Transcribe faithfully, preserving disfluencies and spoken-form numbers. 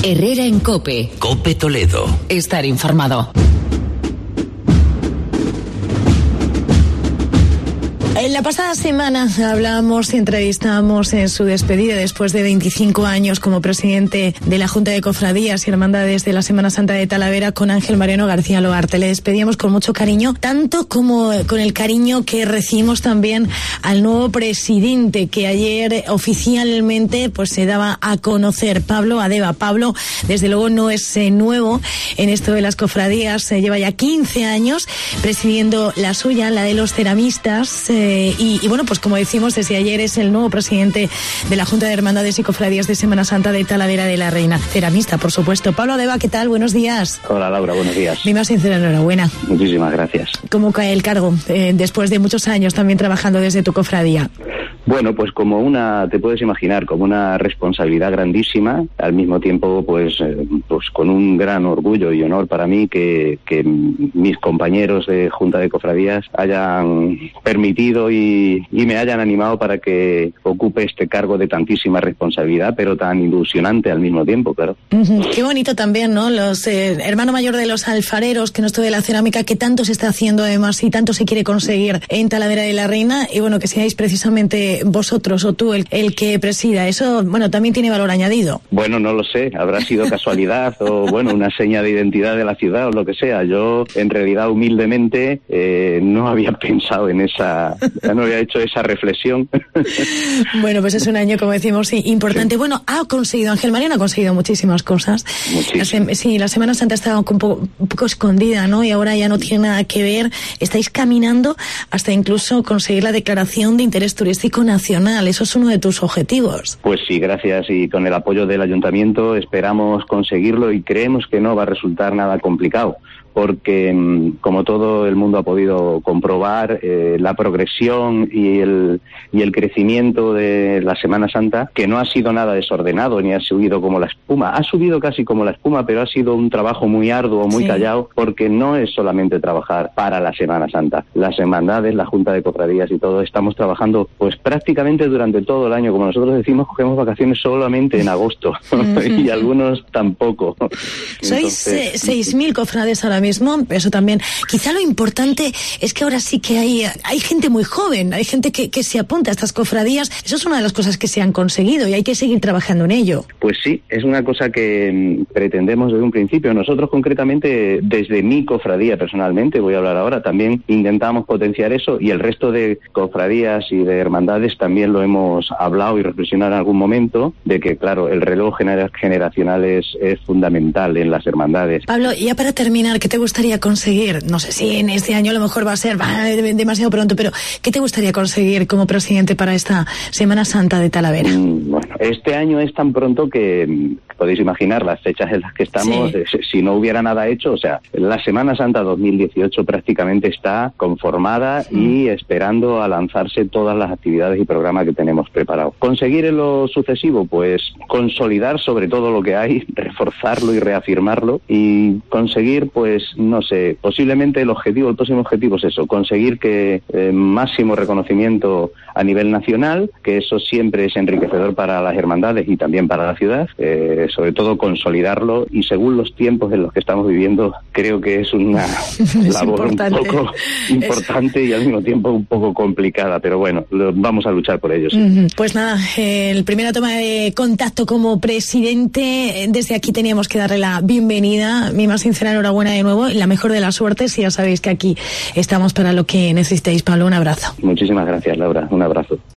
Herrera en COPE. COPE Toledo. Estar informado. En la pasada semana hablamos y entrevistamos en su despedida después de veinticinco años como presidente de la Junta de Cofradías y Hermandades de la Semana Santa de Talavera con Ángel Mariano García Logarte. Le despedíamos con mucho cariño, tanto como con el cariño que recibimos también al nuevo presidente que ayer oficialmente pues se daba a conocer, Pablo Adeba. Pablo, desde luego, no es eh, nuevo en esto de las cofradías, se eh, lleva ya quince años presidiendo la suya, la de los ceramistas. Eh, Y, y bueno, pues como decimos, desde ayer es el nuevo presidente de la Junta de Hermandades y Cofradías de Semana Santa de Talavera de la Reina. Ceramista, por supuesto. Pablo Adeba, ¿qué tal? Buenos días. Hola, Laura, buenos días. Mi más sincera enhorabuena. Muchísimas gracias. ¿Cómo cae el cargo eh, después de muchos años también trabajando desde tu cofradía? Bueno, pues como una, te puedes imaginar, como una responsabilidad grandísima, al mismo tiempo pues, eh, pues con un gran orgullo y honor para mí que, que mis compañeros de Junta de Cofradías hayan permitido y, y me hayan animado para que ocupe este cargo de tantísima responsabilidad, pero tan ilusionante al mismo tiempo, claro. Uh-huh. Qué bonito también, ¿no? Los eh, hermano mayor de los alfareros, que no esto de la cerámica, que tanto se está haciendo además y tanto se quiere conseguir en Talavera de la Reina, y bueno, que seáis precisamente vosotros o tú el, el que presida, eso, bueno, también tiene valor añadido. Bueno, no lo sé, habrá sido casualidad o, bueno, una seña de identidad de la ciudad o lo que sea. Yo, en realidad, humildemente, eh, no había pensado en esa, no había hecho esa reflexión. Bueno, pues es un año, como decimos, sí, importante. Sí. Bueno, ha conseguido, Ángel Mariano ha conseguido muchísimas cosas. Muchísimas. La, sí, la Semana Santa estaba un poco, un poco escondida, ¿no? Y ahora ya no tiene nada que ver. Estáis caminando hasta incluso conseguir la declaración de interés turístico nacional. Eso es uno de tus objetivos. Pues sí, gracias, y con el apoyo del ayuntamiento esperamos conseguirlo y creemos que no va a resultar nada complicado, porque como todo el mundo ha podido comprobar, eh, la progresión y el, y el crecimiento de la Semana Santa, que no ha sido nada desordenado ni ha subido como la espuma, ha subido casi como la espuma, pero ha sido un trabajo muy arduo, muy sí. callado, porque no es solamente trabajar para la Semana Santa. Las hermandades, la Junta de Cofradías y todo, estamos trabajando pues prácticamente durante todo el año. Como nosotros decimos, cogemos vacaciones solamente en agosto y algunos tampoco. Sois seis mil cofrades ahora mismo, eso también. Quizá lo importante es que ahora sí que hay hay gente muy joven, hay gente que, que se apunta a estas cofradías. Eso es una de las cosas que se han conseguido y hay que seguir trabajando en ello. Pues sí, es una cosa que pretendemos desde un principio. Nosotros concretamente, desde mi cofradía personalmente, voy a hablar ahora, también intentamos potenciar eso, y el resto de cofradías y de hermandades también lo hemos hablado y reflexionado en algún momento, de que claro, el relevo gener- generacional es, es fundamental en las hermandades. Pablo, ya para terminar, ¿qué te gustaría conseguir? No sé si en este año a lo mejor va a ser va, demasiado pronto, pero ¿qué te gustaría conseguir como presidente para esta Semana Santa de Talavera? Mm, bueno, este año es tan pronto que podéis imaginar las fechas en las que estamos. Sí. eh, si no hubiera nada hecho, o sea, la Semana Santa dos mil dieciocho prácticamente está conformada sí. y esperando a lanzarse todas las actividades y programas que tenemos preparados. Conseguir en lo sucesivo, pues consolidar sobre todo lo que hay, reforzarlo y reafirmarlo, y conseguir, pues no sé, posiblemente el objetivo, el próximo objetivo es eso, conseguir que eh, máximo reconocimiento a nivel nacional, que eso siempre es enriquecedor para las hermandades y también para la ciudad, eh, sobre todo consolidarlo, y según los tiempos en los que estamos viviendo, creo que es una es labor importante. un poco importante es... y al mismo tiempo un poco complicada, pero bueno, lo, vamos a luchar por ello. Sí. Pues nada, eh, el primera toma de contacto como presidente, desde aquí teníamos que darle la bienvenida, mi más sincera enhorabuena de nuevo y la mejor de las suertes, y ya sabéis que aquí estamos para lo que necesitéis. Pablo, un abrazo. Muchísimas gracias, Laura, un abrazo.